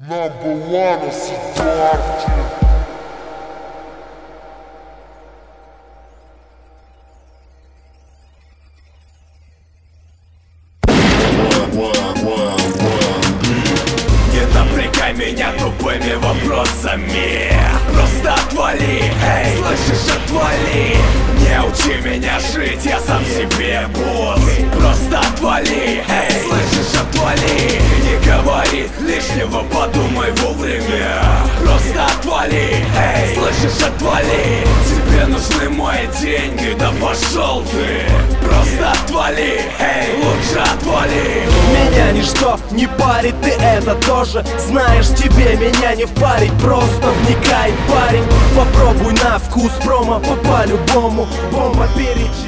Number one Siddharth. Не напрягай меня тупыми вопросами. Просто отвали, эй, слышишь, отвали. Не учи меня жить, я сам себе босс. Просто отвали, эй, слышишь, отвали. Не говори лишнего, подумай вовремя. Просто отвали, эй, слышишь, отвали. Тебе нужны мои деньги, да пошел ты. Просто отвали, эй, лучше отвали. Меня ничто не парит, ты это тоже знаешь, тебе меня не впарить. Просто вникай, парень, попробуй на вкус промо по-любому. Бомба перечитай.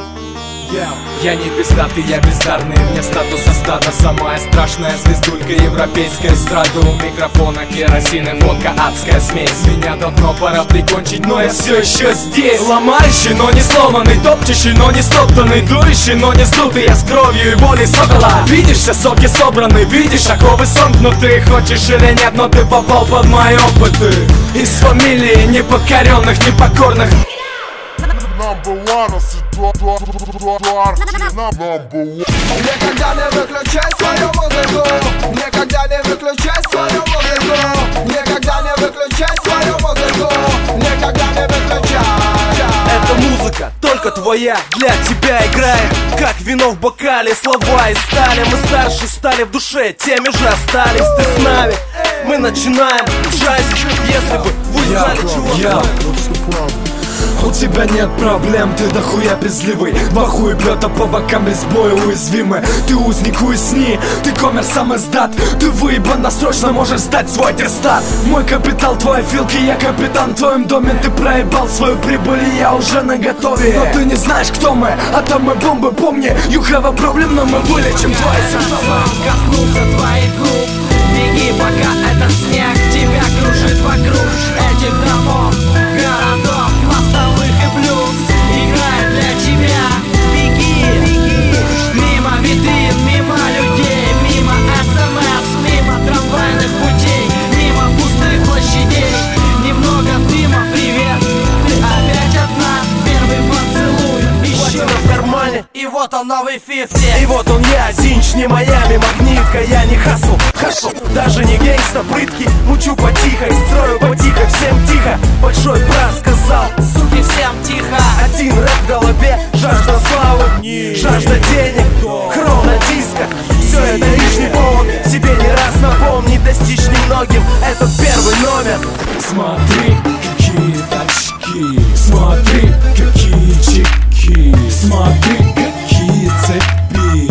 Я не пиздатый, я бездарный, мне статуса стата. Самая страшная звездулька европейской эстрады. У микрофона керосин и водка, адская смесь. Меня давно пора прикончить, но я все еще здесь. Ломающий, но не сломанный, топчущий, но не стоптанный, дурящий, но не сдутый. Я с кровью и волей сокола. Видишь, все соки собраны, видишь, оковы сомкнуты. Хочешь или нет, но ты попал под мои опыты. Из фамилии непокоренных, непокорных. Number one Siddharth. Number one. Никогда не выключай свою музыку. Никогда не выключай свою музыку. Никогда не выключай свою музыку. Никогда не выключай. Эта музыка только твоя, для тебя играет как вино в бокале, слова из стали. Мы старше стали в душе, теми же остались. Ты с нами, мы начинаем джазить. Если бы вы знали, чего у тебя нет проблем, ты дохуя безливый. Бахуй бьет, а по бокам без боя уязвимы. Ты узник, уясни, ты коммер сам издат. Ты выебан, досрочно можешь сдать свой аттестат. Мой капитал, твои филки, я капитан в твоем доме. Ты проебал свою прибыль, и я уже наготове. Но ты не знаешь, кто мы, атомы, бомбы, помни. You have a problem, но мы вылечим твои симптомы. Коснулся твоих губ, беги, пока этот снег тебя кружит вокруг этих домов, городов, мостовых и блюз. Играет для тебя, беги, мимо витрин, мимо людей, мимо СМС, мимо трамвайных путей, мимо пустых площадей. Немного дыма, привет, ты опять одна, первый поцелуй, еще в кармане. и вот он новый 50. И вот он я, Зинч, не Майами, магнитка. Я не хасл, даже не гейста, прытки. Мучу потихо и строю потихо, всем тихо. Большой брат сказал, Суки, всем тихо. один рэп в голове, жажда славы, жажда денег, хронодиска. Все это лишний повод, себе не раз напомни. Достичь немногим, это первый номер. Смотри, какие тачки, смотри, какие чеки, смотри, какие цепи.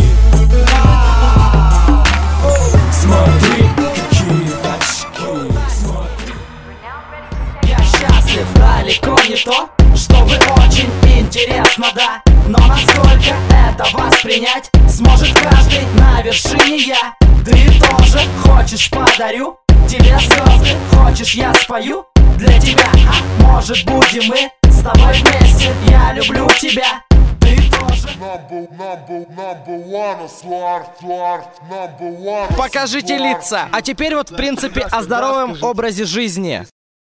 Смотри, какие тачки, смотри. Я счастлив, далеко не то, чтобы очень интересно, да. Но насколько это воспринять сможет каждый на вершине я. Ты тоже хочешь, подарю тебе звезды. Хочешь, я спою для тебя, а может будем мы с тобой вместе. Я люблю тебя, ты тоже. Number one Siddharth. Number one. Покажите лица. А теперь вот в принципе о здоровом образе жизни.